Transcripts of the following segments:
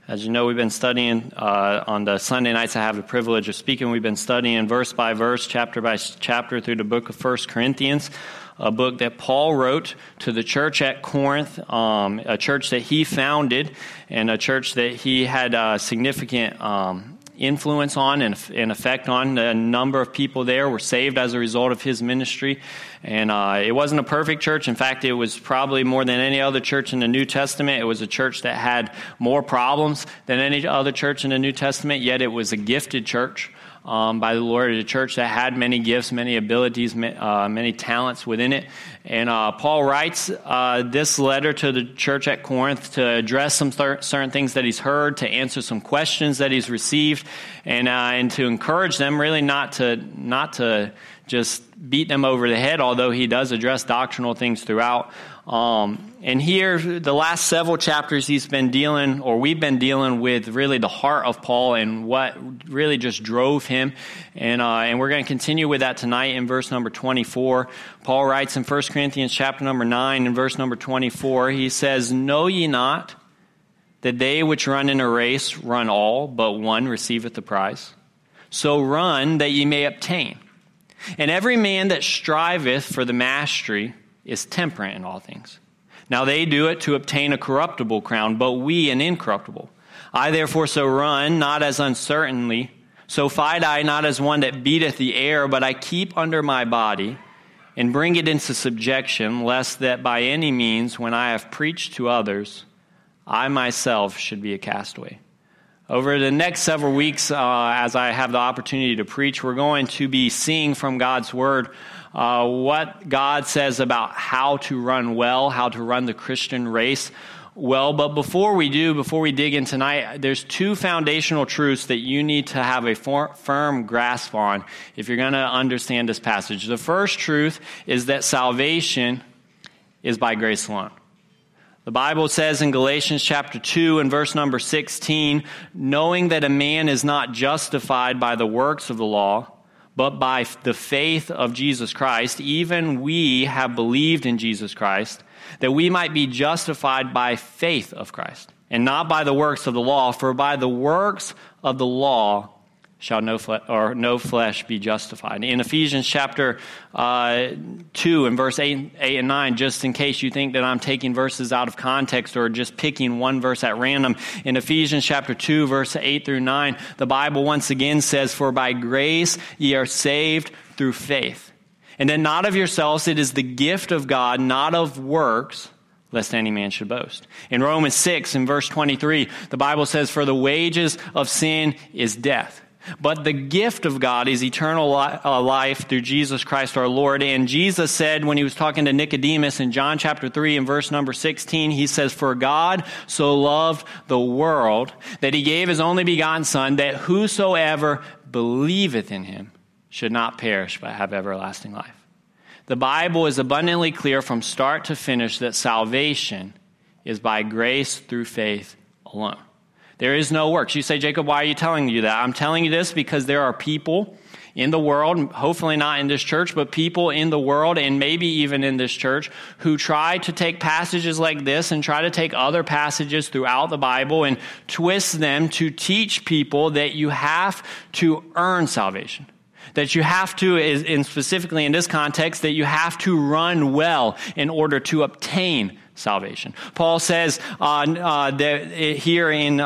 As you know, we've been studying on the Sunday nights I have the privilege of speaking. We've been studying verse by verse, chapter by chapter through the book of 1 Corinthians, a book that Paul wrote to the church at Corinth, a church that he founded and a church that he had significant influence on and effect on. A number of people there were saved as a result of his ministry. And it wasn't a perfect church. In fact, it was probably more than any other church in the New Testament. It was a church that had more problems than any other church in the New Testament, yet it was a gifted church by the Lord, a church that had many gifts, many abilities, many talents within it. And Paul writes this letter to the church at Corinth to address some certain things that he's heard, to answer some questions that he's received, and to encourage them really not to just beat them over the head, although he does address doctrinal things throughout. And here, the last several chapters we've been dealing with really the heart of Paul and what really just drove him. And we're going to continue with that tonight in verse number 24. Paul writes in 1 Corinthians chapter number 9 and verse number 24, he says, "Know ye not that they which run in a race run all, but one receiveth the prize? So run that ye may obtain. And every man that striveth for the mastery is temperate in all things. Now they do it to obtain a corruptible crown, but we an incorruptible. I therefore so run, not as uncertainly. So fight I not as one that beateth the air, but I keep under my body, and bring it into subjection, lest that by any means, when I have preached to others, I myself should be a castaway." Over the next several weeks, as I have the opportunity to preach, we're going to be seeing from God's Word what God says about how to run well, how to run the Christian race well. But before we dig in tonight, there's two foundational truths that you need to have a firm grasp on if you're going to understand this passage. The first truth is that salvation is by grace alone. The Bible says in Galatians chapter 2 and verse number 16, "Knowing that a man is not justified by the works of the law, but by the faith of Jesus Christ, even we have believed in Jesus Christ, that we might be justified by faith of Christ, and not by the works of the law. For by the works of the law shall no flesh be justified." In Ephesians chapter 2 and verse 8 and 9, just in case you think that I'm taking verses out of context or just picking one verse at random, in Ephesians chapter 2, verse 8 through 9, the Bible once again says, "For by grace ye are saved through faith. And then not of yourselves, it is the gift of God, not of works, lest any man should boast." In Romans 6 and verse 23, the Bible says, "For the wages of sin is death. But the gift of God is eternal life through Jesus Christ our Lord." And Jesus said when he was talking to Nicodemus in John chapter 3 and verse number 16, he says, "For God so loved the world that he gave his only begotten Son, that whosoever believeth in him should not perish but have everlasting life." The Bible is abundantly clear from start to finish that salvation is by grace through faith alone. There is no works. You say, "Jacob, why are you telling you that?" I'm telling you this because there are people in the world, hopefully not in this church, but people in the world and maybe even in this church who try to take passages like this and try to take other passages throughout the Bible and twist them to teach people that you have to earn salvation. That you have to, and specifically in this context, that you have to run well in order to obtain salvation. Paul says here in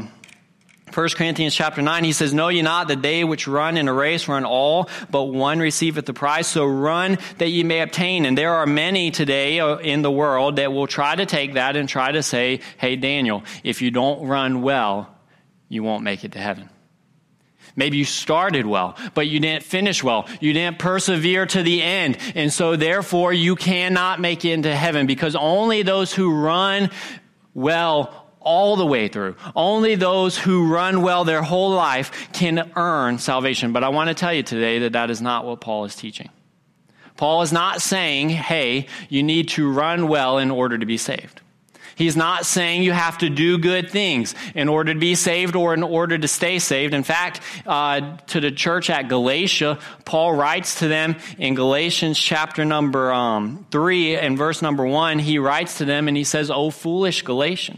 1 Corinthians chapter 9, he says, "Know ye not that they which run in a race run all, but one receiveth the prize? So run that ye may obtain." And there are many today in the world that will try to take that and try to say, "Hey, Daniel, if you don't run well, you won't make it to heaven. Maybe you started well, but you didn't finish well. You didn't persevere to the end. And so therefore you cannot make it into heaven, because only those who run well all the way through, only those who run well their whole life can earn salvation." But I want to tell you today that that is not what Paul is teaching. Paul is not saying, hey, you need to run well in order to be saved. He's not saying you have to do good things in order to be saved or in order to stay saved. In fact, to the church at Galatia, Paul writes to them in Galatians chapter number 3 and verse number 1, he writes to them and he says, "O foolish Galatians,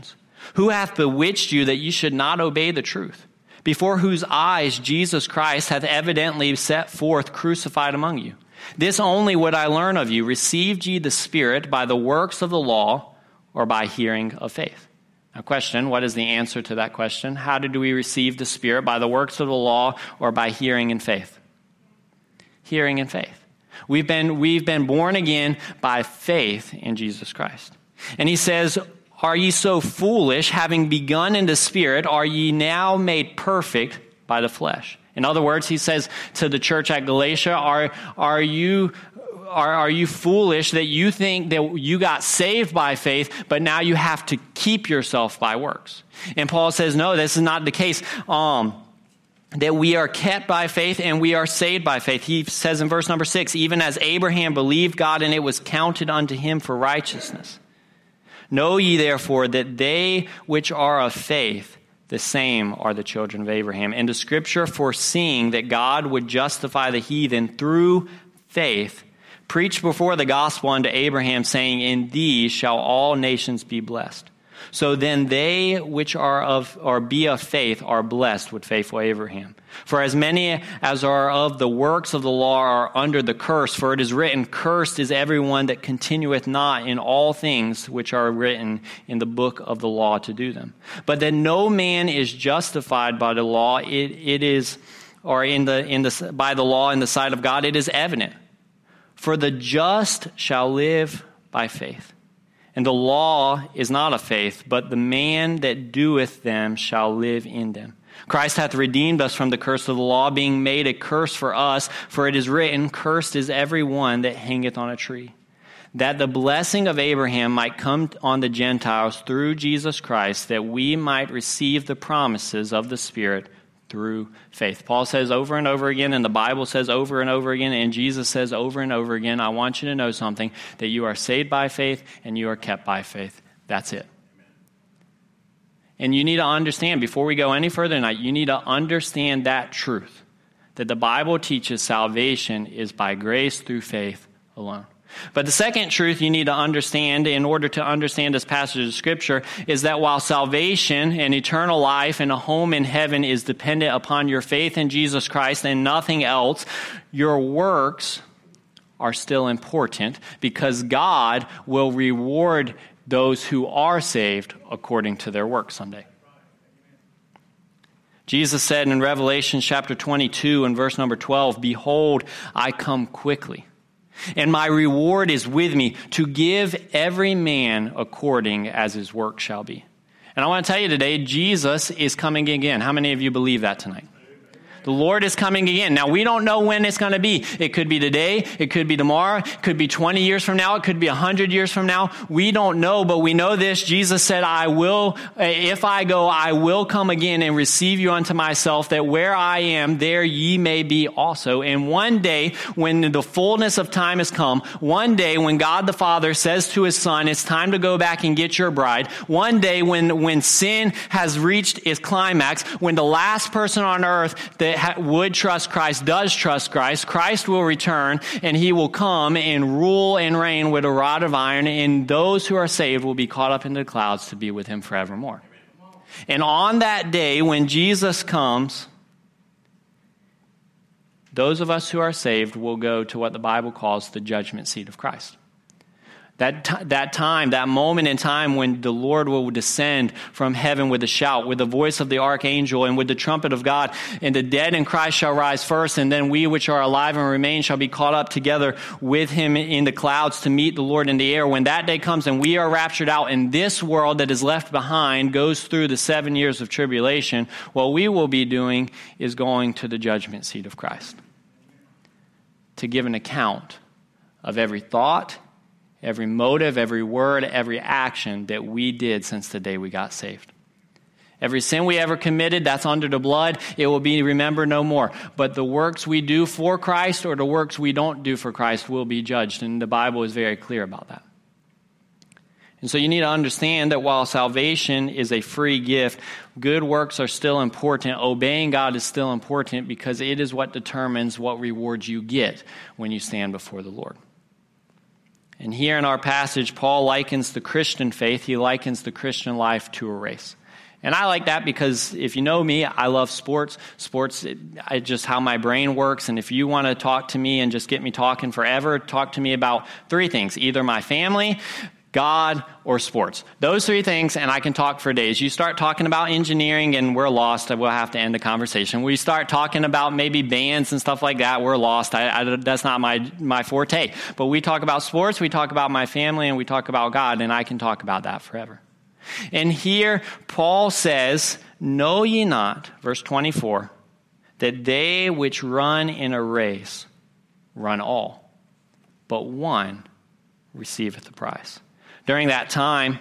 Who hath bewitched you that you should not obey the truth? Before whose eyes Jesus Christ hath evidently set forth crucified among you. This only would I learn of you. Received ye the Spirit by the works of the law or by hearing of faith? Now question, what is the answer to that question? How did we receive the Spirit? By the works of the law or by hearing in faith? Hearing in faith. We've been born again by faith in Jesus Christ. And he says, are ye so foolish, having begun in the Spirit, are ye now made perfect by the flesh? In other words, he says to the church at Galatia, are you foolish that you think that you got saved by faith, but now you have to keep yourself by works? And Paul says, no, this is not the case. That we are kept by faith and we are saved by faith. He says in verse number 6, even as Abraham believed God and it was counted unto him for righteousness. Know ye therefore that they which are of faith, the same are the children of Abraham. And the scripture, foreseeing that God would justify the heathen through faith, preached before the gospel unto Abraham, saying, in thee shall all nations be blessed. So then they which are of or be of faith are blessed with faithful Abraham. For as many as are of the works of the law are under the curse, for it is written, cursed is everyone that continueth not in all things which are written in the book of the law to do them. But that no man is justified by the law, by the law in the sight of God, it is evident. For the just shall live by faith. And the law is not of faith, but the man that doeth them shall live in them. Christ hath redeemed us from the curse of the law, being made a curse for us. For it is written, cursed is every one that hangeth on a tree. That the blessing of Abraham might come on the Gentiles through Jesus Christ, that we might receive the promises of the Spirit through faith. Paul says over and over again, and the Bible says over and over again, and Jesus says over and over again, I want you to know something, that you are saved by faith and you are kept by faith. That's it. And you need to understand, before we go any further tonight, you need to understand that truth, that the Bible teaches salvation is by grace through faith alone. But the second truth you need to understand in order to understand this passage of Scripture is that while salvation and eternal life and a home in heaven is dependent upon your faith in Jesus Christ and nothing else, your works are still important because God will reward those who are saved according to their works someday. Jesus said in Revelation chapter 22 and verse number 12, behold, I come quickly. And my reward is with me to give every man according as his work shall be. And I want to tell you today, Jesus is coming again. How many of you believe that tonight? The Lord is coming again. Now, we don't know when it's going to be. It could be today. It could be tomorrow. It could be 20 years from now. It could be 100 years from now. We don't know, but we know this. Jesus said, if I go, I will come again and receive you unto myself, that where I am, there ye may be also. And one day, when the fullness of time has come, one day when God the Father says to his Son, it's time to go back and get your bride. One day when sin has reached its climax, when the last person on earth that would trust Christ does trust Christ, Christ will return and he will come and rule and reign with a rod of iron, and those who are saved will be caught up into the clouds to be with him forevermore. And on that day when Jesus comes, those of us who are saved will go to what the Bible calls the judgment seat of Christ. That moment in time when the Lord will descend from heaven with a shout, with the voice of the archangel and with the trumpet of God, and the dead in Christ shall rise first, and then we which are alive and remain shall be caught up together with him in the clouds to meet the Lord in the air. When that day comes and we are raptured out and this world that is left behind goes through the 7 years of tribulation, what we will be doing is going to the judgment seat of Christ to give an account of every thought, every motive, every word, every action that we did since the day we got saved. Every sin we ever committed, that's under the blood. It will be remembered no more. But the works we do for Christ or the works we don't do for Christ will be judged. And the Bible is very clear about that. And so you need to understand that while salvation is a free gift, good works are still important. Obeying God is still important because it is what determines what rewards you get when you stand before the Lord. And here in our passage, Paul likens the Christian faith, he likens the Christian life to a race. And I like that because if you know me, I love sports. Sports, just how my brain works. And if you want to talk to me and just get me talking forever, talk to me about three things: either my family, God, or sports. Those three things, and I can talk for days. You start talking about engineering, and we're lost. We'll have to end the conversation. We start talking about maybe bands and stuff like that, we're lost. That's not my forte. But we talk about sports, we talk about my family, and we talk about God, and I can talk about that forever. And here, Paul says, "Know ye not," verse 24, "that they which run in a race run all, but one receiveth the prize." During that time,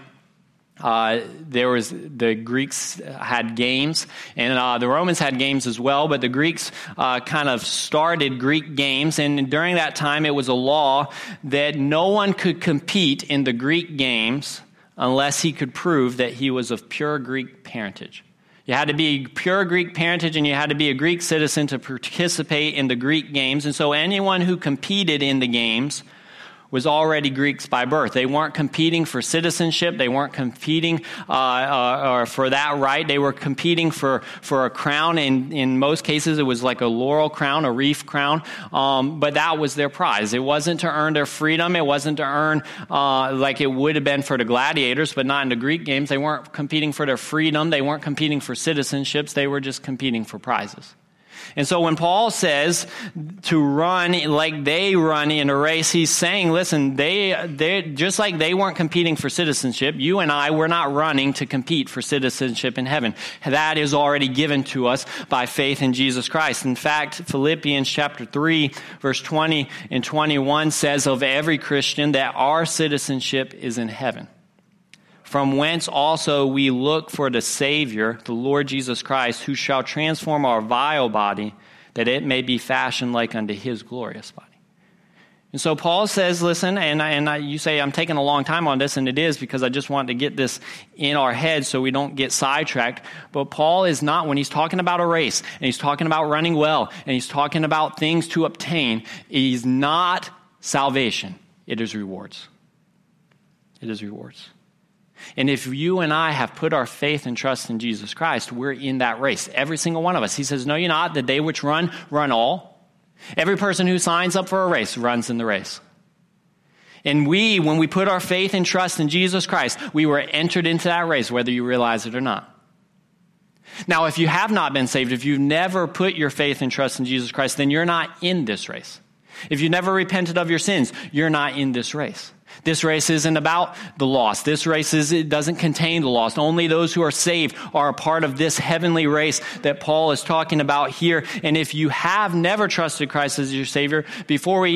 the Greeks had games, and the Romans had games as well, but the Greeks kind of started Greek games, and during that time it was a law that no one could compete in the Greek games unless he could prove that he was of pure Greek parentage. You had to be pure Greek parentage, and you had to be a Greek citizen to participate in the Greek games, and so anyone who competed in the games was already Greeks by birth. They weren't competing for citizenship. They weren't competing or for that right. They were competing for a crown. In most cases, it was like a laurel crown, a wreath crown. But that was their prize. It wasn't to earn their freedom. It wasn't to earn like it would have been for the gladiators, but not in the Greek games. They weren't competing for their freedom. They weren't competing for citizenships. They were just competing for prizes. And so when Paul says to run like they run in a race, he's saying, listen, they just like they weren't competing for citizenship, you and I, we're not running to compete for citizenship in heaven. That is already given to us by faith in Jesus Christ. In fact, Philippians chapter 3, verse 20 and 21 says of every Christian that our citizenship is in heaven, from whence also we look for the Savior, the Lord Jesus Christ, who shall transform our vile body, that it may be fashioned like unto his glorious body. And so Paul says, listen, and you say, I'm taking a long time on this, and it is because I just want to get this in our heads so we don't get sidetracked. But Paul is not, when he's talking about a race, and he's talking about running well, and he's talking about things to obtain, he's not salvation. It is rewards. It is rewards. And if you and I have put our faith and trust in Jesus Christ, we're in that race. Every single one of us. He says, "Know ye not that they which run all?" Every person who signs up for a race runs in the race. And when we put our faith and trust in Jesus Christ, we were entered into that race, whether you realize it or not. Now, if you have not been saved, if you've never put your faith and trust in Jesus Christ, then you're not in this race. If you've never repented of your sins, you're not in this race. This race isn't about the lost. This race it doesn't contain the lost. Only those who are saved are a part of this heavenly race that Paul is talking about here. And if you have never trusted Christ as your Savior, before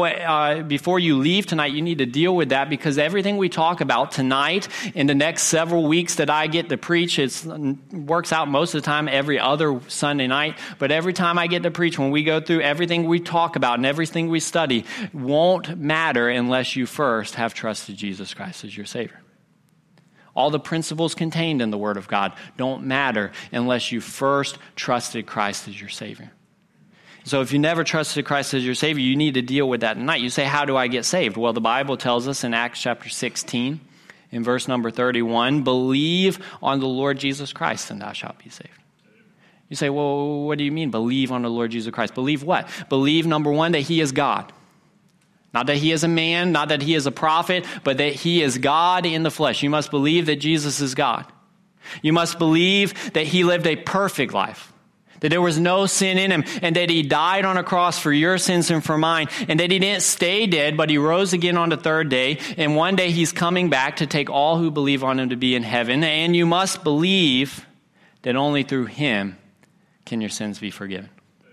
you leave tonight, you need to deal with that, because everything we talk about tonight in the next several weeks that I get to preach, it works out most of the time every other Sunday night. But every time I get to preach, when we go through everything we talk about and everything we study, won't matter unless you first have trusted Jesus Christ as your Savior. All the principles contained in the Word of God don't matter unless you first trusted Christ as your Savior. So if you never trusted Christ as your Savior, you need to deal with that tonight. You say, how do I get saved? Well, the Bible tells us in Acts chapter 16, in verse number 31, believe on the Lord Jesus Christ and thou shalt be saved. You say, well, what do you mean, believe on the Lord Jesus Christ? Believe what? Believe, number one, that he is God. Not that he is a man, not that he is a prophet, but that he is God in the flesh. You must believe that Jesus is God. You must believe that he lived a perfect life, that there was no sin in him, and that he died on a cross for your sins and for mine, and that he didn't stay dead, but he rose again on the third day, and one day he's coming back to take all who believe on him to be in heaven. And you must believe that only through him can your sins be forgiven.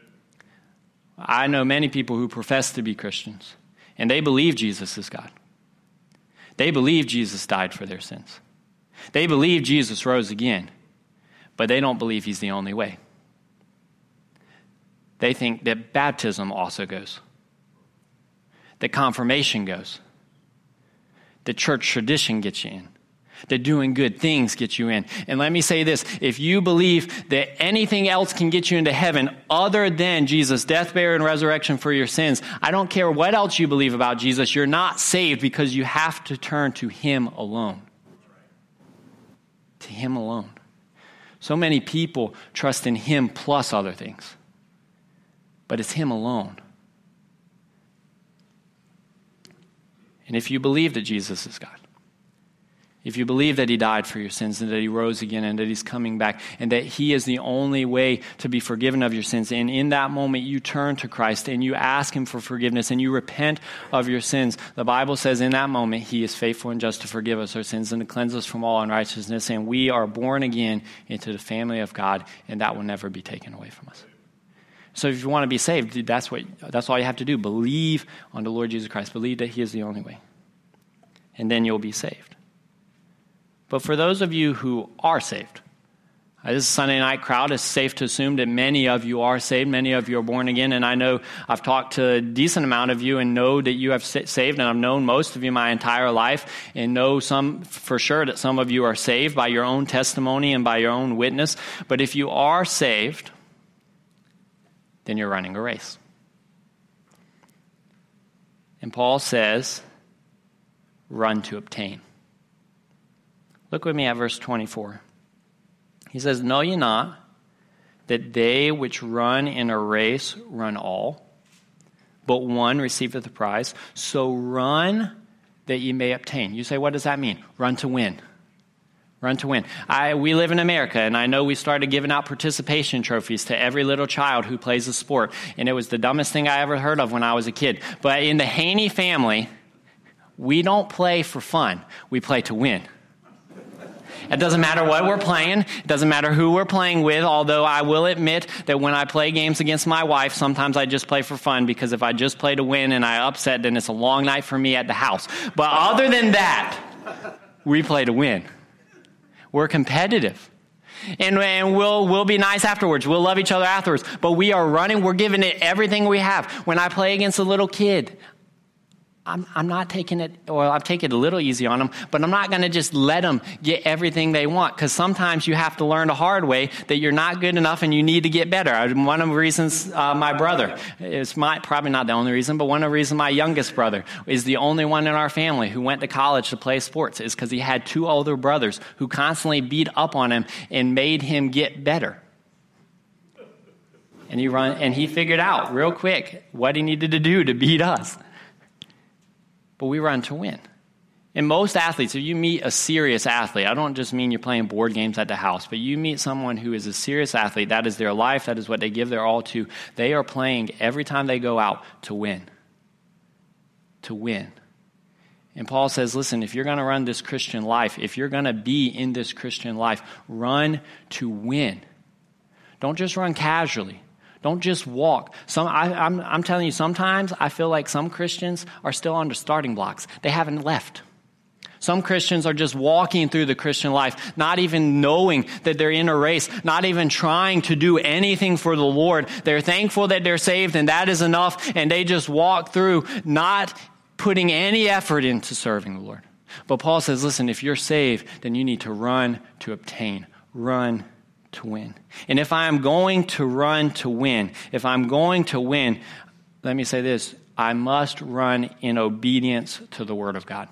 I know many people who profess to be Christians, and they believe Jesus is God. They believe Jesus died for their sins. They believe Jesus rose again, but they don't believe he's the only way. They think that baptism also goes, that confirmation goes, that church tradition gets you in, that doing good things get you in. And let me say this, if you believe that anything else can get you into heaven other than Jesus' death, burial, and resurrection for your sins, I don't care what else you believe about Jesus, you're not saved because you have to turn to him alone. To him alone. So many people trust in him plus other things. But it's him alone. And if you believe that Jesus is God, if you believe that he died for your sins and that he rose again and that he's coming back and that he is the only way to be forgiven of your sins, and in that moment you turn to Christ and you ask him for forgiveness and you repent of your sins, the Bible says in that moment he is faithful and just to forgive us our sins and to cleanse us from all unrighteousness, and we are born again into the family of God, and that will never be taken away from us. So if you want to be saved, that's all you have to do. Believe on the Lord Jesus Christ. Believe that he is the only way. And then you'll be saved. But for those of you who are saved, this is a Sunday night crowd. It's safe to assume that many of you are saved. Many of you are born again. And I know I've talked to a decent amount of you and know that you have saved. And I've known most of you my entire life and know some for sure that some of you are saved by your own testimony and by your own witness. But if you are saved, then you're running a race. And Paul says, run to obtain. Look with me at verse 24. He says, know ye not that they which run in a race run all, but one receiveth the prize. So run that ye may obtain. You say, what does that mean? Run to win. Run to win. We live in America, and I know we started giving out participation trophies to every little child who plays a sport, and it was the dumbest thing I ever heard of when I was a kid. But in the Haney family, we don't play for fun. We play to win. It doesn't matter what we're playing. It doesn't matter who we're playing with, although I will admit that when I play games against my wife, sometimes I just play for fun, because if I just play to win and I upset, then it's a long night for me at the house. But other than that, we play to win. We're competitive. And we'll be nice afterwards. We'll love each other afterwards. But we are running. We're giving it everything we have. When I play against a little kid, I'm not taking it, well, I'm taking it a little easy on them, but I'm not going to just let them get everything they want, because sometimes you have to learn the hard way that you're not good enough and you need to get better. One of the reasons my brother, it's probably not the only reason, but one of the reasons my youngest brother is the only one in our family who went to college to play sports is because he had two older brothers who constantly beat up on him and made him get better. And he figured out real quick what he needed to do to beat us. But we run to win. And most athletes, if you meet a serious athlete, I don't just mean you're playing board games at the house, but you meet someone who is a serious athlete, that is their life, that is what they give their all to. They are playing every time they go out to win. To win. And Paul says, listen, if you're going to run this Christian life, if you're going to be in this Christian life, run to win. Don't just run casually. Don't just walk. I'm telling you, sometimes I feel like some Christians are still on the starting blocks. They haven't left. Some Christians are just walking through the Christian life, not even knowing that they're in a race, not even trying to do anything for the Lord. They're thankful that they're saved, and that is enough, and they just walk through, not putting any effort into serving the Lord. But Paul says, listen, if you're saved, then you need to run to obtain. Run to win. And if I am going to run to win, let me say this, I must run in obedience to the Word of God.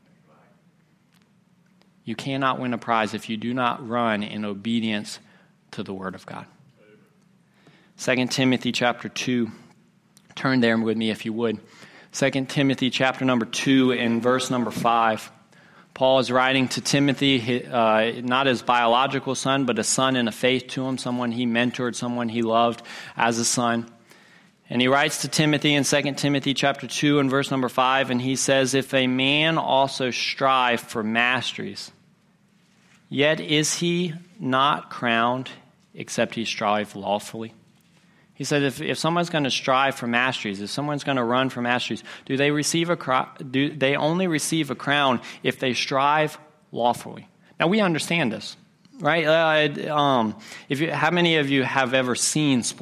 You cannot win a prize if you do not run in obedience to the Word of God. 2 Timothy chapter 2. Turn there with me if you would. 2 Timothy chapter number 2 and verse number 5. Paul is writing to Timothy, not his biological son, but a son in the faith to him, someone he mentored, someone he loved as a son. And he writes to Timothy in 2 Timothy chapter 2 and verse number 5, and he says, if a man also strive for masteries, yet is he not crowned except he strive lawfully. He said, if someone's going to strive for masteries, if someone's going to run for masteries, do they only receive a crown if they strive lawfully? Now, we understand this, right? How many of you have ever seen sports?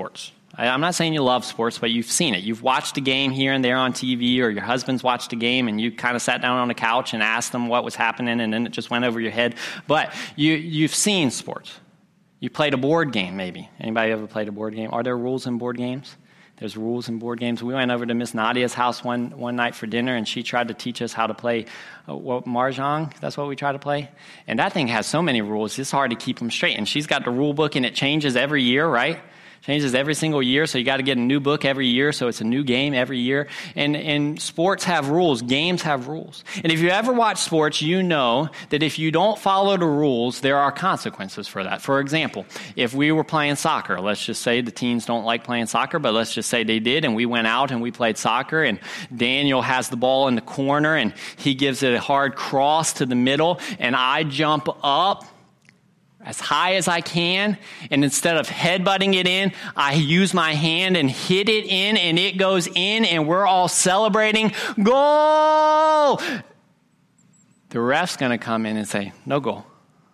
I'm not saying you love sports, but you've seen it. You've watched a game here and there on TV, or your husband's watched a game and you kind of sat down on the couch and asked them what was happening, and then it just went over your head. But you've seen sports. You played a board game, maybe. Anybody ever played a board game? Are there rules in board games? There's rules in board games. We went over to Miss Nadia's house one night for dinner, and she tried to teach us how to play Mahjong. That's what we try to play. And that thing has so many rules, it's hard to keep them straight. And she's got the rule book, and it changes every year, right? Changes every single year, so you got to get a new book every year, so it's a new game every year. And sports have rules. Games have rules. And if you ever watch sports, you know that if you don't follow the rules, there are consequences for that. For example, if we were playing soccer, let's just say the teens don't like playing soccer, but let's just say they did, and we went out and we played soccer, and Daniel has the ball in the corner, and he gives it a hard cross to the middle, and I jump up as high as I can, and instead of headbutting it in, I use my hand and hit it in, and it goes in, and we're all celebrating, goal! The ref's going to come in and say, no goal.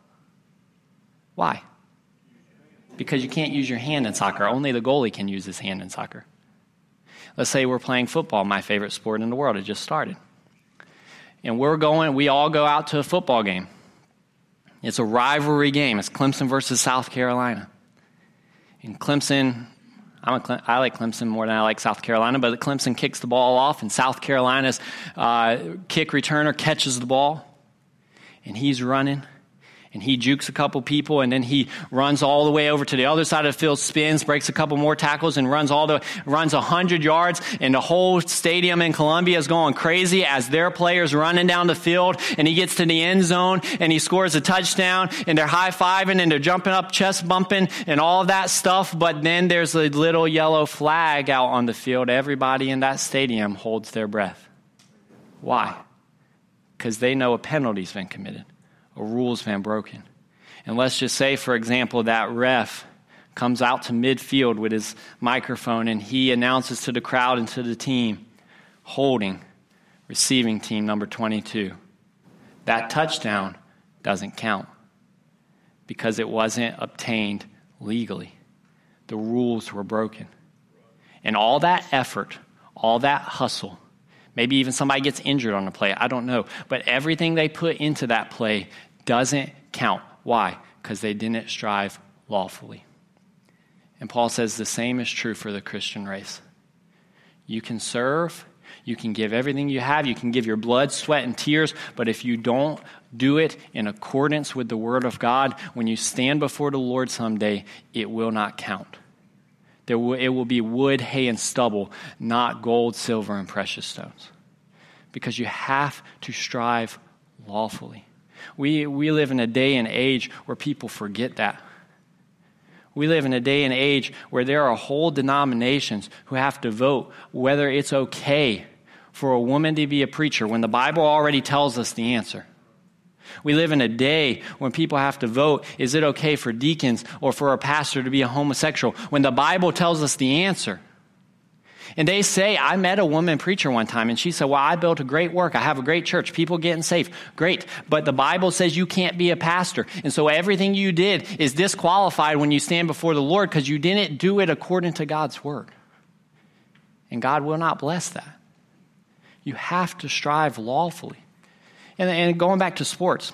Why? Because you can't use your hand in soccer. Only the goalie can use his hand in soccer. Let's say we're playing football, my favorite sport in the world. It just started. And we all go out to a football game. It's a rivalry game. It's Clemson versus South Carolina. And Clemson, I like Clemson more than I like South Carolina, but Clemson kicks the ball off, and South Carolina's kick returner catches the ball, and he's running, and he jukes a couple people, and then he runs all the way over to the other side of the field, spins, breaks a couple more tackles, and runs 100 yards, and the whole stadium in Columbia is going crazy as their players running down the field, and he gets to the end zone, and he scores a touchdown, and they're high-fiving, and they're jumping up, chest bumping, and all of that stuff, but then there's a little yellow flag out on the field. Everybody in that stadium holds their breath. Why? Because they know a penalty's been committed. A rule's been broken. And let's just say, for example, that ref comes out to midfield with his microphone and he announces to the crowd and to the team, holding, receiving team number 22. That touchdown doesn't count because it wasn't obtained legally. The rules were broken. And all that effort, all that hustle, maybe even somebody gets injured on the play, I don't know, but everything they put into that play doesn't count. Why? Because they didn't strive lawfully. And Paul says the same is true for the Christian race. You can serve, you can give everything you have, you can give your blood, sweat, and tears, but if you don't do it in accordance with the Word of God, when you stand before the Lord someday, it will not count. It will be wood, hay, and stubble, not gold, silver, and precious stones. Because you have to strive lawfully. We live in a day and age where people forget that. We live in a day and age where there are whole denominations who have to vote whether it's okay for a woman to be a preacher when the Bible already tells us the answer. We live in a day when people have to vote, is it okay for deacons or for a pastor to be a homosexual, when the Bible tells us the answer. And they say, I met a woman preacher one time, and she said, well, I built a great work. I have a great church. People getting saved. Great. But the Bible says you can't be a pastor. And so everything you did is disqualified when you stand before the Lord because you didn't do it according to God's word. And God will not bless that. You have to strive lawfully. And going back to sports,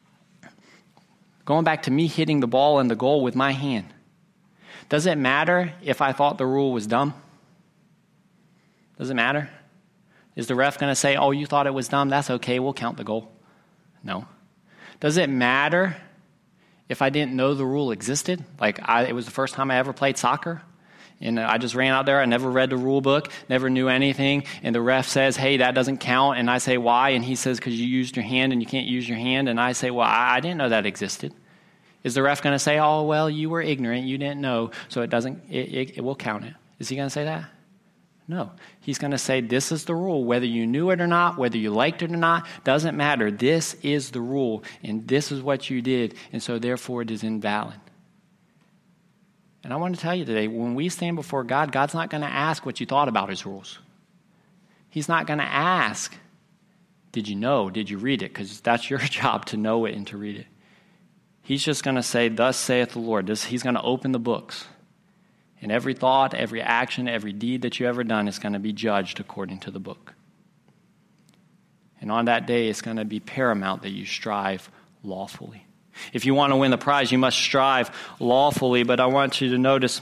going back to me hitting the ball and the goal with my hand, does it matter if I thought the rule was dumb? Does it matter? Is the ref going to say, oh, you thought it was dumb? That's okay, we'll count the goal. No. Does it matter if I didn't know the rule existed? It was the first time I ever played soccer, and I just ran out there. I never read the rule book, never knew anything, and the ref says, hey, that doesn't count, and I say, why? And he says, because you used your hand and you can't use your hand, and I say, well, I didn't know that existed. Is the ref going to say, oh, well, you were ignorant, you didn't know, so it will count it? Is he going to say that? No. He's going to say, this is the rule. Whether you knew it or not, whether you liked it or not, doesn't matter. This is the rule, and this is what you did, and so therefore it is invalid. And I want to tell you today, when we stand before God, God's not going to ask what you thought about his rules. He's not going to ask, did you know, did you read it? Because that's your job to know it and to read it. He's just going to say, thus saith the Lord. He's going to open the books. And every thought, every action, every deed that you ever done is going to be judged according to the book. And on that day, it's going to be paramount that you strive lawfully. If you want to win the prize, you must strive lawfully. But I want you to notice,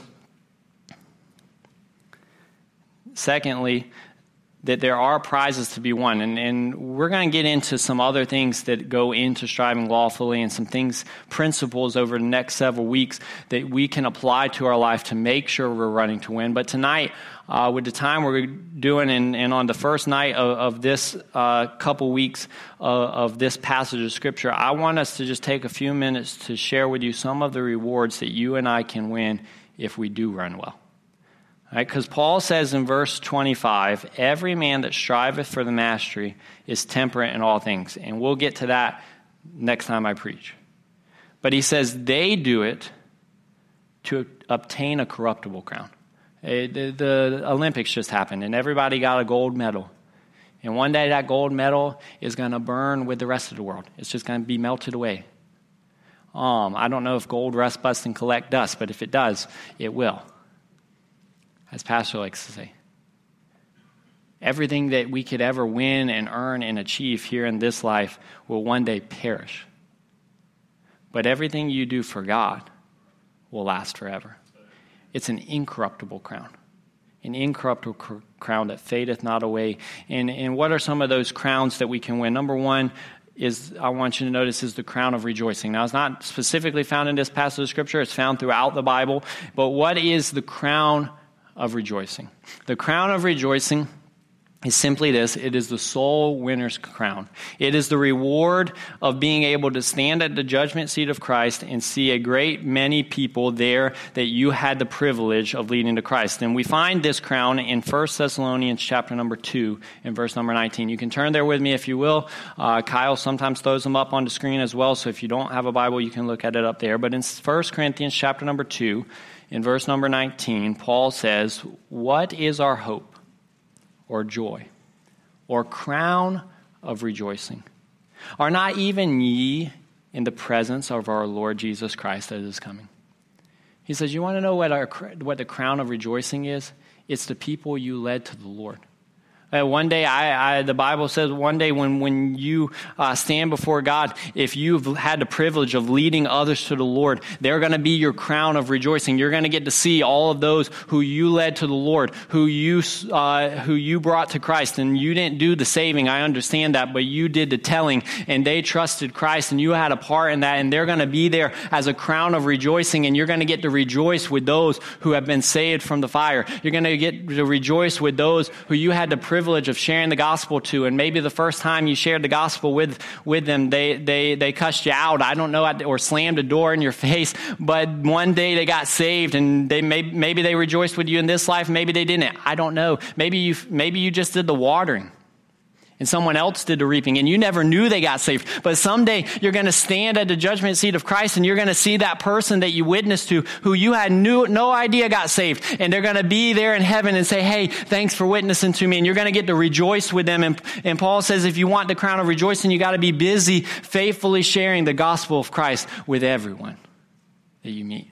secondly, that there are prizes to be won. And we're going to get into some other things that go into striving lawfully and some things, principles over the next several weeks that we can apply to our life to make sure we're running to win. But tonight, with the time we're doing and on the first night of this couple weeks of this passage of Scripture, I want us to just take a few minutes to share with you some of the rewards that you and I can win if we do run well. Because Paul says in verse 25, every man that striveth for the mastery is temperate in all things. And we'll get to that next time I preach. But he says they do it to obtain a corruptible crown. The Olympics just happened, and everybody got a gold medal. And one day that gold medal is going to burn with the rest of the world. It's just going to be melted away. I don't know if gold rust, bust, and collect dust, but if it does, it will. As Pastor likes to say, everything that we could ever win and earn and achieve here in this life will one day perish. But everything you do for God will last forever. It's an incorruptible crown. An incorruptible crown that fadeth not away. And what are some of those crowns that we can win? Number one is, I want you to notice, is the crown of rejoicing. Now, it's not specifically found in this passage of Scripture. It's found throughout the Bible. But what is the crown of rejoicing? The crown of rejoicing is simply this. It is the soul winner's crown. It is the reward of being able to stand at the judgment seat of Christ and see a great many people there that you had the privilege of leading to Christ. And we find this crown in 1 Thessalonians chapter number 2 and verse number 19. You can turn there with me if you will. Kyle sometimes throws them up on the screen as well, so if you don't have a Bible, you can look at it up there. But in 1 Corinthians chapter number 2, in verse number 19, Paul says, what is our hope or joy or crown of rejoicing? Are not even ye in the presence of our Lord Jesus Christ that is coming? He says, you want to know what the crown of rejoicing is? It's the people you led to the Lord. One day, the Bible says one day when you stand before God, if you've had the privilege of leading others to the Lord, they're going to be your crown of rejoicing. You're going to get to see all of those who you led to the Lord, who you brought to Christ. And you didn't do the saving, I understand that, but you did the telling, and they trusted Christ, and you had a part in that, and they're going to be there as a crown of rejoicing, and you're going to get to rejoice with those who have been saved from the fire. You're going to get to rejoice with those who you had the privilege of sharing the gospel to, and maybe the first time you shared the gospel with them, they cussed you out, I don't know, or slammed a door in your face, but one day they got saved, and maybe they rejoiced with you in this life, maybe they didn't, I don't know. Maybe you just did the watering, and someone else did the reaping, and you never knew they got saved. But someday you're going to stand at the judgment seat of Christ, and you're going to see that person that you witnessed to, who you had no idea got saved, and they're going to be there in heaven and say, hey, thanks for witnessing to me, and you're going to get to rejoice with them. And Paul says, if you want the crown of rejoicing, you got to be busy faithfully sharing the gospel of Christ with everyone that you meet.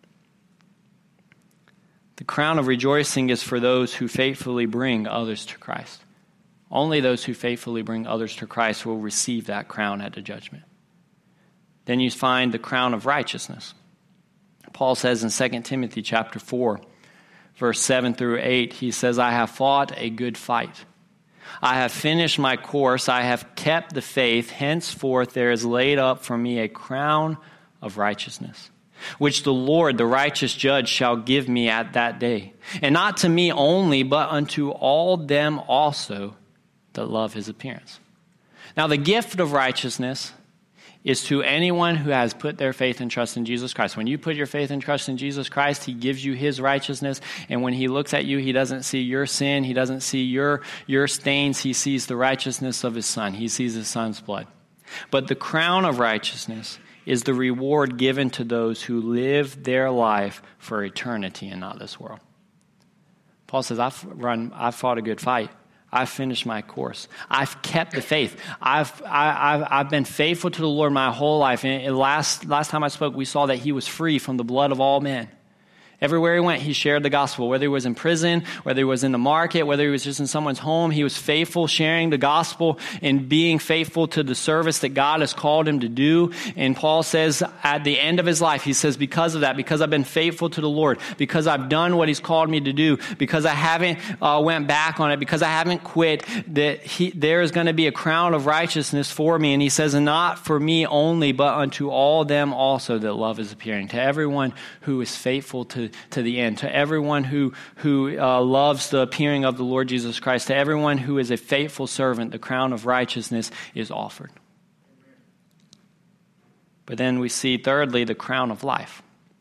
The crown of rejoicing is for those who faithfully bring others to Christ. Only those who faithfully bring others to Christ will receive that crown at the judgment. Then you find the crown of righteousness. Paul says in 2 Timothy chapter 4, verse 7 through 8, he says, I have fought a good fight. I have finished my course. I have kept the faith. Henceforth there is laid up for me a crown of righteousness, which the Lord, the righteous judge, shall give me at that day. And not to me only, but unto all them also that love his appearance. Now, the gift of righteousness is to anyone who has put their faith and trust in Jesus Christ. When you put your faith and trust in Jesus Christ, he gives you his righteousness. And when he looks at you, he doesn't see your sin. He doesn't see your stains. He sees the righteousness of his Son. He sees his Son's blood. But the crown of righteousness is the reward given to those who live their life for eternity and not this world. Paul says, I've fought a good fight. I've finished my course. I've kept the faith. I've been faithful to the Lord my whole life. And last time I spoke, we saw that he was free from the blood of all men. Everywhere he went, he shared the gospel. Whether he was in prison, whether he was in the market, whether he was just in someone's home, he was faithful, sharing the gospel and being faithful to the service that God has called him to do. And Paul says at the end of his life, he says, because of that, because I've been faithful to the Lord, because I've done what he's called me to do, because I haven't went back on it, because I haven't quit, that there is going to be a crown of righteousness for me. And he says, and not for me only, but unto all them also that love is appearing. To everyone who is faithful to the end, to everyone who loves the appearing of the Lord Jesus Christ, to everyone who is a faithful servant, the crown of righteousness is offered. But then we see, thirdly, the crown of life.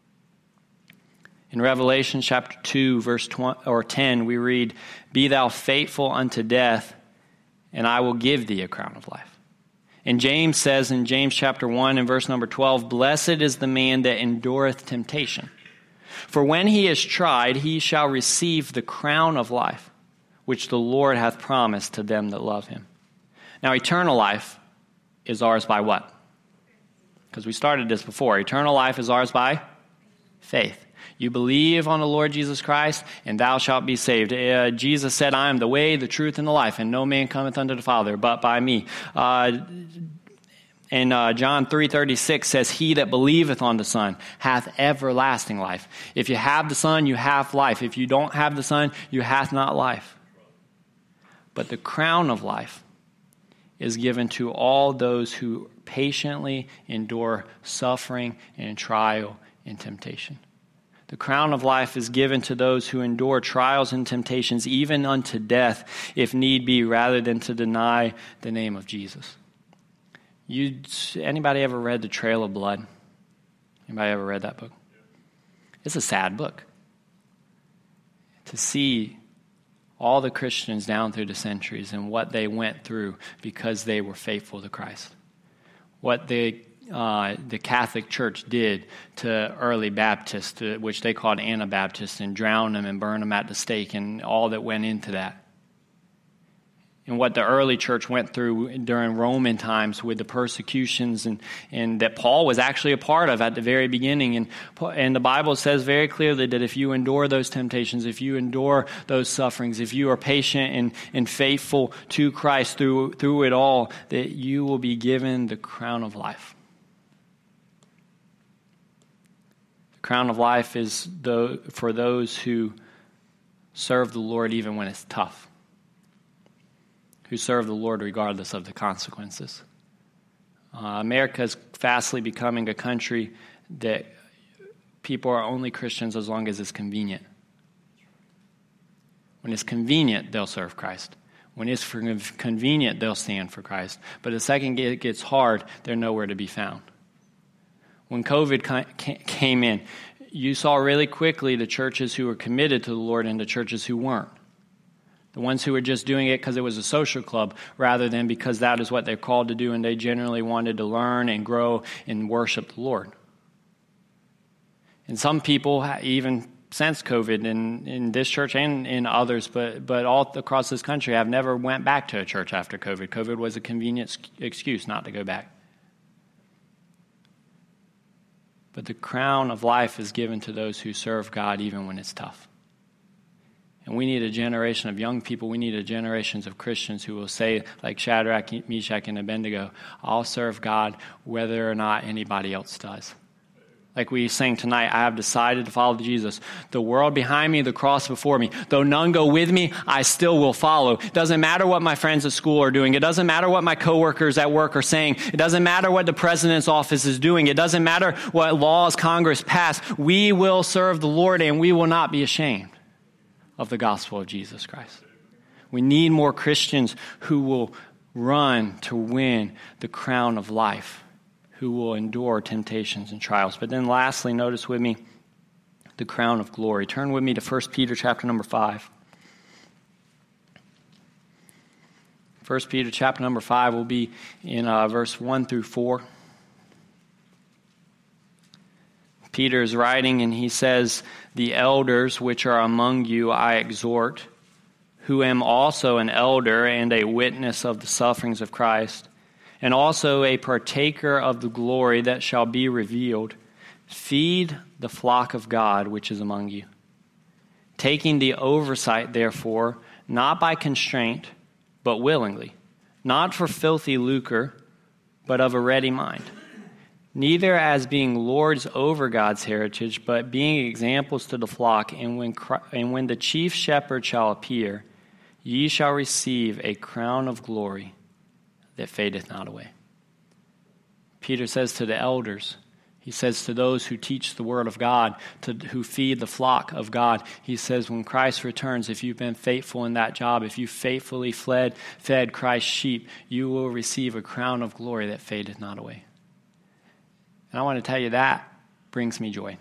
In Revelation chapter 2, verse 10, we read, "Be thou faithful unto death, and I will give thee a crown of life." And James says in James chapter 1 and verse number 12, "Blessed is the man that endureth temptation. For when he is tried, he shall receive the crown of life, which the Lord hath promised to them that love him." Now, eternal life is ours by what? Because we started this before. Eternal life is ours by faith. You believe on the Lord Jesus Christ, and thou shalt be saved. Jesus said, "I am the way, the truth, and the life, and no man cometh unto the Father but by me." And John 3:36 says, "He that believeth on the Son hath everlasting life." If you have the Son, you have life. If you don't have the Son, you hath not life. But the crown of life is given to all those who patiently endure suffering and trial and temptation. The crown of life is given to those who endure trials and temptations, even unto death, if need be, rather than to deny the name of Jesus. Anybody ever read The Trail of Blood? Anybody ever read that book? It's a sad book. To see all the Christians down through the centuries and what they went through because they were faithful to Christ. What the Catholic Church did to early Baptists, which they called Anabaptists, and drowned them and burned them at the stake, and all that went into that. And what the early church went through during Roman times with the persecutions and that Paul was actually a part of at the very beginning. And the Bible says very clearly that if you endure those temptations, if you endure those sufferings, if you are patient and faithful to Christ through it all, that you will be given the crown of life. The crown of life is for those who serve the Lord even when it's tough, who serve the Lord regardless of the consequences. America is fastly becoming a country that people are only Christians as long as it's convenient. When it's convenient, they'll serve Christ. When it's convenient, they'll stand for Christ. But the second it gets hard, they're nowhere to be found. When COVID came in, you saw really quickly the churches who were committed to the Lord and the churches who weren't. The ones who were just doing it because it was a social club rather than because that is what they're called to do and they generally wanted to learn and grow and worship the Lord. And some people, even since COVID, in this church and in others, but all across this country, have never went back to a church after COVID. COVID was a convenient excuse not to go back. But the crown of life is given to those who serve God even when it's tough. And we need a generation of young people. We need a generation of Christians who will say, like Shadrach, Meshach, and Abednego, "I'll serve God whether or not anybody else does." Like we sang tonight, "I have decided to follow Jesus. The world behind me, the cross before me. Though none go with me, I still will follow." It doesn't matter what my friends at school are doing. It doesn't matter what my coworkers at work are saying. It doesn't matter what the president's office is doing. It doesn't matter what laws Congress passed. We will serve the Lord and we will not be ashamed of the gospel of Jesus Christ. We need more Christians who will run to win the crown of life, who will endure temptations and trials. But then lastly, notice with me the crown of glory. Turn with me to 1 Peter chapter number 5. 1 Peter chapter number 5 will be in verse 1 through 4. Peter is writing and he says, "The elders which are among you I exhort, who am also an elder and a witness of the sufferings of Christ, and also a partaker of the glory that shall be revealed. Feed the flock of God which is among you, taking the oversight, therefore, not by constraint, but willingly, not for filthy lucre, but of a ready mind, neither as being lords over God's heritage, but being examples to the flock. And when the chief shepherd shall appear, ye shall receive a crown of glory that fadeth not away. Peter says to the elders, he says to those who teach the word of God, who feed the flock of God, he says when Christ returns, if you've been faithful in that job, if you faithfully fed Christ's sheep, you will receive a crown of glory that fadeth not away. And I want to tell you that brings me joy.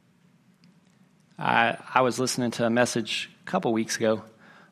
I was listening to a message a couple weeks ago.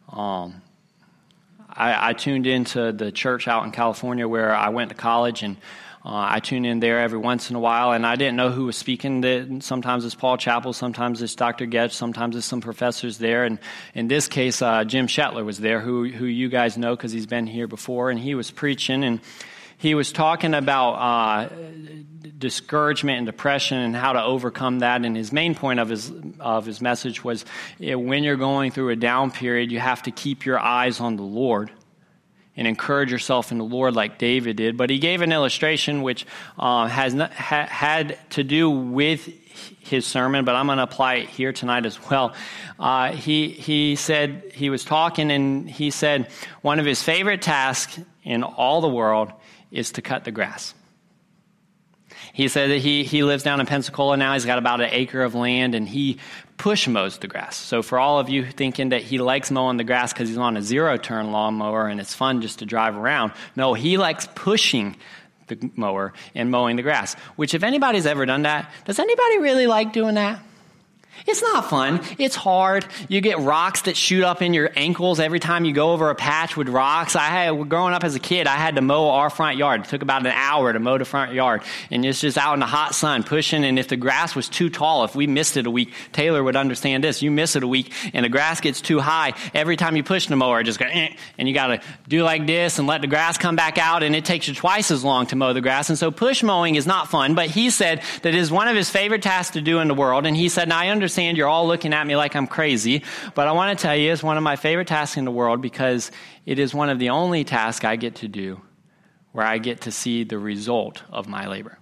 I tuned into the church out in California where I went to college, and I tune in there every once in a while, and I didn't know who was speaking. Sometimes it's Paul Chappell, sometimes it's Dr. Getch, sometimes it's some professors there. And in this case, Jim Shetler was there, who you guys know because he's been here before, and he was preaching, and he was talking about discouragement and depression and how to overcome that. And his main point of his message was, when you're going through a down period, you have to keep your eyes on the Lord and encourage yourself in the Lord like David did. But he gave an illustration which had to do with his sermon, but I'm going to apply it here tonight as well. He said, he was talking, and he said one of his favorite tasks in all the world is to cut the grass. He said that he lives down in Pensacola now. He's got about an acre of land, and he push mows the grass. So for all of you thinking that he likes mowing the grass because he's on a zero-turn lawnmower and it's fun just to drive around, no, he likes pushing the mower and mowing the grass, which if anybody's ever done that, does anybody really like doing that? It's not fun. It's hard. You get rocks that shoot up in your ankles every time you go over a patch with rocks. Growing up as a kid, I had to mow our front yard. It took about an hour to mow the front yard. And it's just out in the hot sun pushing. And if the grass was too tall, if we missed it a week, Taylor would understand this. You miss it a week and the grass gets too high. Every time you push the mower, it just goes, and you got to do like this and let the grass come back out. And it takes you twice as long to mow the grass. And so push mowing is not fun. But he said that it is one of his favorite tasks to do in the world. And he said, now I understand you're all looking at me like I'm crazy, but I want to tell you it's one of my favorite tasks in the world because it is one of the only tasks I get to do where I get to see the result of my labor.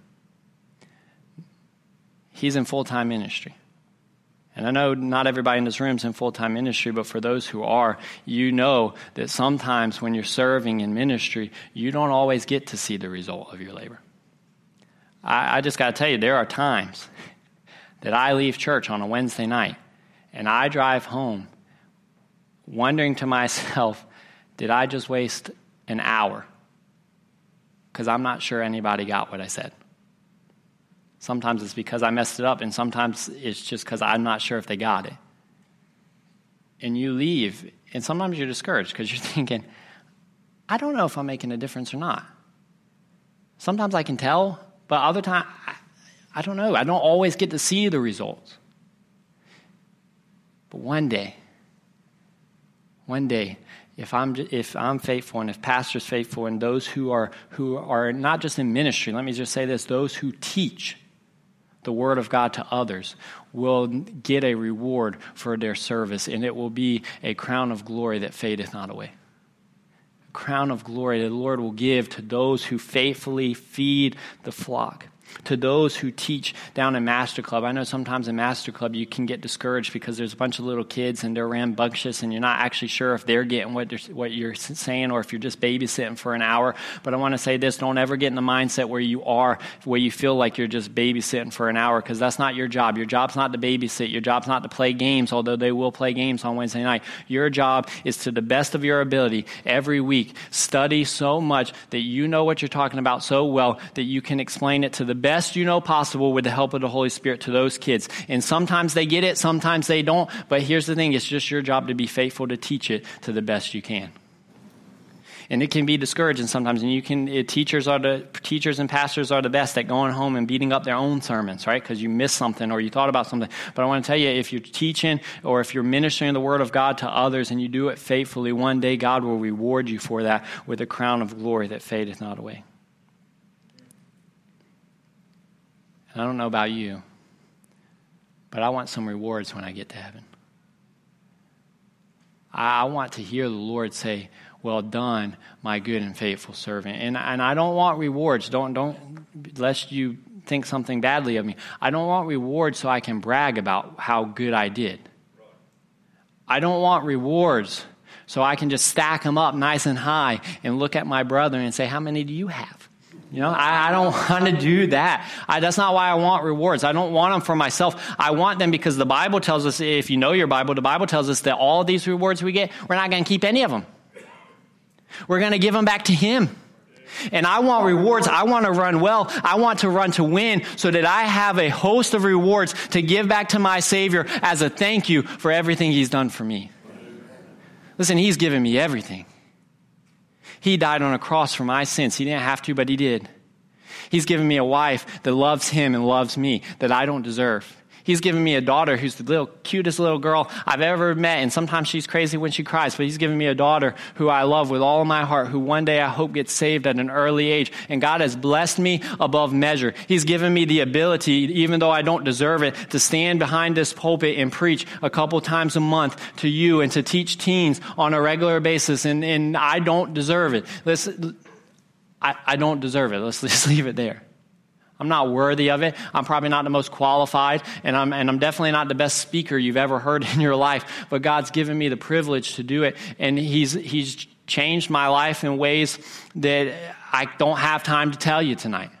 He's in full-time ministry. And I know not everybody in this room is in full-time ministry, but for those who are, you know that sometimes when you're serving in ministry, you don't always get to see the result of your labor. I just got to tell you, there are times that I leave church on a Wednesday night and I drive home wondering to myself, did I just waste an hour? Because I'm not sure anybody got what I said. Sometimes it's because I messed it up, and sometimes it's just because I'm not sure if they got it. And you leave, and sometimes you're discouraged because you're thinking, I don't know if I'm making a difference or not. Sometimes I can tell, but other times, I don't know. I don't always get to see the results. But one day, if I'm faithful and if pastor's faithful and those who are not just in ministry, let me just say this, those who teach the word of God to others will get a reward for their service, and it will be a crown of glory that fadeth not away. A crown of glory the Lord will give to those who faithfully feed the flock. To those who teach down in Master Club. I know sometimes in Master Club you can get discouraged because there's a bunch of little kids and they're rambunctious and you're not actually sure if they're getting what you're saying or if you're just babysitting for an hour. But I want to say this, don't ever get in the mindset where you feel like you're just babysitting for an hour, because that's not your job. Your job's not to babysit. Your job's not to play games, although they will play games on Wednesday night. Your job is to the best of your ability every week study so much that you know what you're talking about so well that you can explain it to the best you know possible with the help of the Holy Spirit to those kids. And sometimes they get it, sometimes they don't. But here's the thing, it's just your job to be faithful to teach it to the best you can. And it can be discouraging sometimes. And teachers and pastors are the best at going home and beating up their own sermons, right? Because you missed something or you thought about something. But I want to tell you, if you're teaching or if you're ministering the word of God to others and you do it faithfully, one day God will reward you for that with a crown of glory that fadeth not away. And I don't know about you, but I want some rewards when I get to heaven. I want to hear the Lord say, well done, my good and faithful servant. And I don't want rewards. Don't lest you think something badly of me. I don't want rewards so I can brag about how good I did. I don't want rewards so I can just stack them up nice and high and look at my brother and say, how many do you have? I don't want to do that. That's not why I want rewards. I don't want them for myself. I want them because the Bible tells us, if you know your Bible, the Bible tells us that all of these rewards we get, we're not going to keep any of them. We're going to give them back to Him. And I want rewards. I want to run well. I want to run to win so that I have a host of rewards to give back to my Savior as a thank you for everything He's done for me. Listen, He's given me everything. He died on a cross for my sins. He didn't have to, but He did. He's given me a wife that loves Him and loves me that I don't deserve. He's given me a daughter who's the cutest little girl I've ever met, and sometimes she's crazy when she cries, but He's given me a daughter who I love with all of my heart, who one day I hope gets saved at an early age. And God has blessed me above measure. He's given me the ability, even though I don't deserve it, to stand behind this pulpit and preach a couple times a month to you and to teach teens on a regular basis, and I don't deserve it. I don't deserve it. Let's just leave it there. I'm not worthy of it. I'm probably not the most qualified, and I'm definitely not the best speaker you've ever heard in your life. But God's given me the privilege to do it, and He's changed my life in ways that I don't have time to tell you tonight.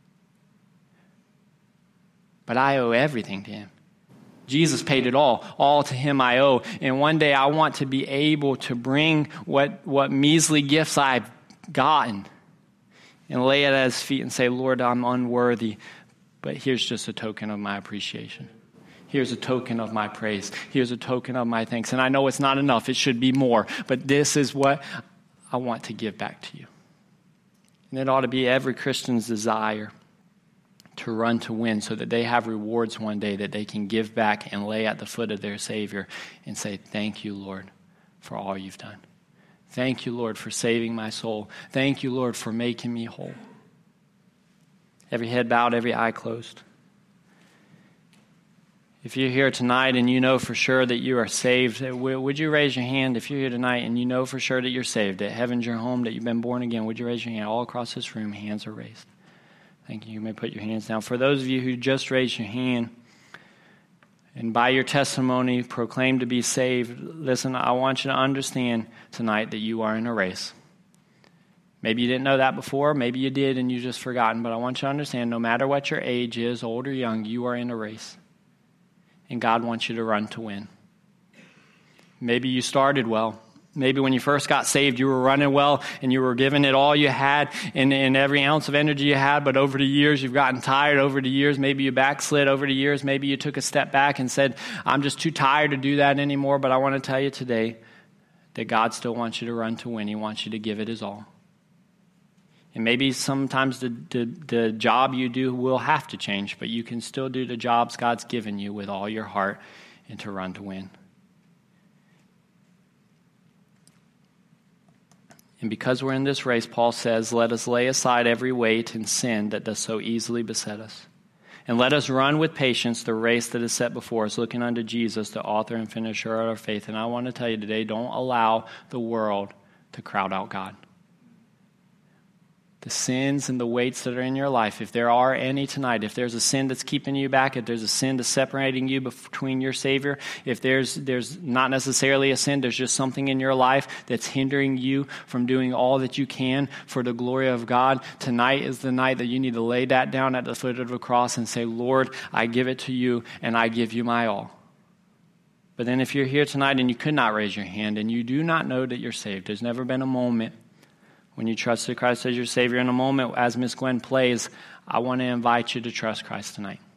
But I owe everything to Him. Jesus paid it all. All to Him I owe. And one day I want to be able to bring what measly gifts I've gotten and lay it at His feet and say, Lord, I'm unworthy, but here's just a token of my appreciation. Here's a token of my praise. Here's a token of my thanks. And I know it's not enough. It should be more. But this is what I want to give back to you. And it ought to be every Christian's desire to run to win so that they have rewards one day that they can give back and lay at the foot of their Savior and say, thank you, Lord, for all you've done. Thank you, Lord, for saving my soul. Thank you, Lord, for making me whole. Every head bowed, every eye closed. If you're here tonight and you know for sure that you are saved, would you raise your hand? If you're here tonight and you know for sure that you're saved, that heaven's your home, that you've been born again, would you raise your hand? All across this room, hands are raised. Thank you. You may put your hands down. For those of you who just raised your hand, and by your testimony proclaim to be saved, listen, I want you to understand tonight that you are in a race. Maybe you didn't know that before. Maybe you did and you just forgotten. But I want you to understand, no matter what your age is, old or young, you are in a race. And God wants you to run to win. Maybe you started well. Maybe when you first got saved, you were running well and you were giving it all you had and every ounce of energy you had. But over the years, you've gotten tired. Over the years, maybe you backslid. Over the years, maybe you took a step back and said, I'm just too tired to do that anymore. But I want to tell you today that God still wants you to run to win. He wants you to give it His all. And maybe sometimes the job you do will have to change, but you can still do the jobs God's given you with all your heart and to run to win. And because we're in this race, Paul says, let us lay aside every weight and sin that does so easily beset us. And let us run with patience the race that is set before us, looking unto Jesus, the author and finisher of our faith. And I want to tell you today, don't allow the world to crowd out God. The sins and the weights that are in your life, if there are any tonight, if there's a sin that's keeping you back, if there's a sin that's separating you between your Savior, if there's not necessarily a sin, there's just something in your life that's hindering you from doing all that you can for the glory of God, tonight is the night that you need to lay that down at the foot of the cross and say, Lord, I give it to you and I give you my all. But then if you're here tonight and you could not raise your hand and you do not know that you're saved, there's never been a moment when you trusted Christ as your Savior. In a moment, as Miss Gwen plays, I want to invite you to trust Christ tonight.